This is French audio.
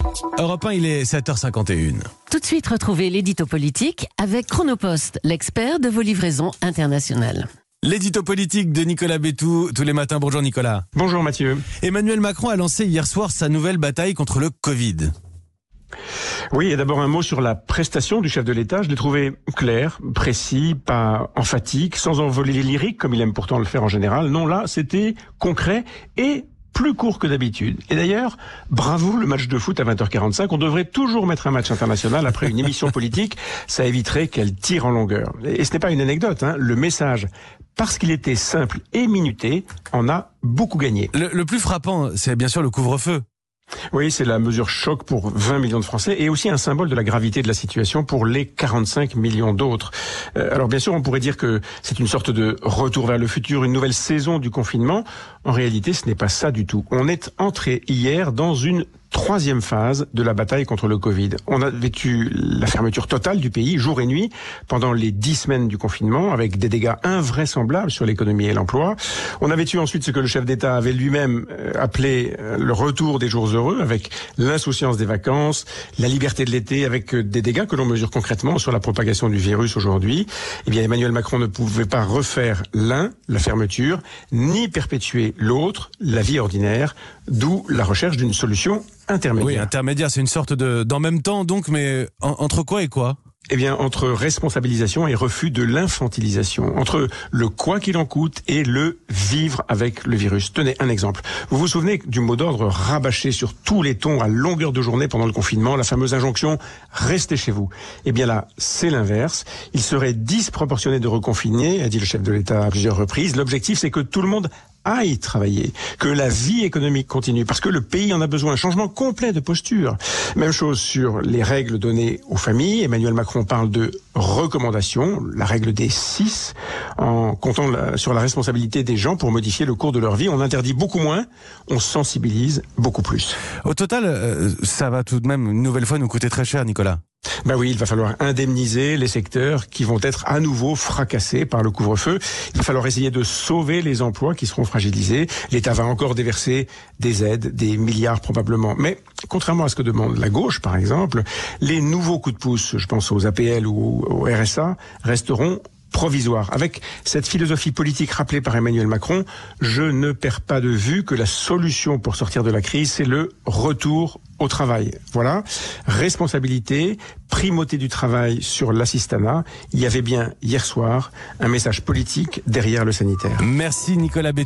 Europe 1, il est 7h51. Tout de suite, retrouvez l'édito politique avec Chronopost, l'expert de vos livraisons internationales. L'édito politique de Nicolas Bétou, tous les matins. Bonjour Nicolas. Bonjour Mathieu. Emmanuel Macron a lancé hier soir sa nouvelle bataille contre le Covid. Oui, et d'abord un mot sur la prestation du chef de l'État. Je l'ai trouvé clair, précis, pas emphatique, sans envoler les lyriques, comme il aime pourtant le faire en général. Non, là, c'était concret et plus court que d'habitude. Et d'ailleurs, bravo le match de foot à 20h45. On devrait toujours mettre un match international après une émission politique. Ça éviterait qu'elle tire en longueur. Et ce n'est pas une anecdote, hein. Le message, parce qu'il était simple et minuté, en a beaucoup gagné. Le plus frappant, c'est bien sûr le couvre-feu. Oui, c'est la mesure choc pour 20 millions de Français et aussi un symbole de la gravité de la situation pour les 45 millions d'autres. Alors bien sûr, on pourrait dire que c'est une sorte de retour vers le futur, une nouvelle saison du confinement. En réalité, ce n'est pas ça du tout. On est entré hier dans une troisième phase de la bataille contre le Covid. On a vécu la fermeture totale du pays, jour et nuit, pendant les 10 semaines du confinement, avec des dégâts invraisemblables sur l'économie et l'emploi. On a vécu ensuite ce que le chef d'État avait lui-même appelé le retour des jours heureux, avec l'insouciance des vacances, la liberté de l'été, avec des dégâts que l'on mesure concrètement sur la propagation du virus aujourd'hui. Eh bien, Emmanuel Macron ne pouvait pas refaire l'un, la fermeture, ni perpétuer l'autre, la vie ordinaire, d'où la recherche d'une solution intermédiaire. Oui, intermédiaire, c'est une sorte de d'en même temps donc, mais entre quoi et quoi ? Eh bien, entre responsabilisation et refus de l'infantilisation, entre le quoi qu'il en coûte et le vivre avec le virus. Tenez, un exemple. Vous vous souvenez du mot d'ordre rabâché sur tous les tons à longueur de journée pendant le confinement, la fameuse injonction « restez chez vous ». Eh bien là, c'est l'inverse. Il serait disproportionné de reconfiner, a dit le chef de l'État à plusieurs reprises. L'objectif, c'est que tout le monde aille travailler, que la vie économique continue, parce que le pays en a besoin, un changement complet de posture. Même chose sur les règles données aux familles. Emmanuel Macron parle de recommandations, la règle des 6, en comptant sur la responsabilité des gens pour modifier le cours de leur vie. On interdit beaucoup moins, on sensibilise beaucoup plus. Au total, ça va tout de même une nouvelle fois nous coûter très cher, Nicolas. Ben oui, il va falloir indemniser les secteurs qui vont être à nouveau fracassés par le couvre-feu. Il va falloir essayer de sauver les emplois qui seront fragilisés. L'État va encore déverser des aides, des milliards probablement. Mais contrairement à ce que demande la gauche, par exemple, les nouveaux coups de pouce, je pense aux APL ou au RSA, resteront provisoire. Avec cette philosophie politique rappelée par Emmanuel Macron, je ne perds pas de vue que la solution pour sortir de la crise, c'est le retour au travail. Voilà. Responsabilité, primauté du travail sur l'assistanat. Il y avait bien hier soir un message politique derrière le sanitaire. Merci Nicolas Bétou.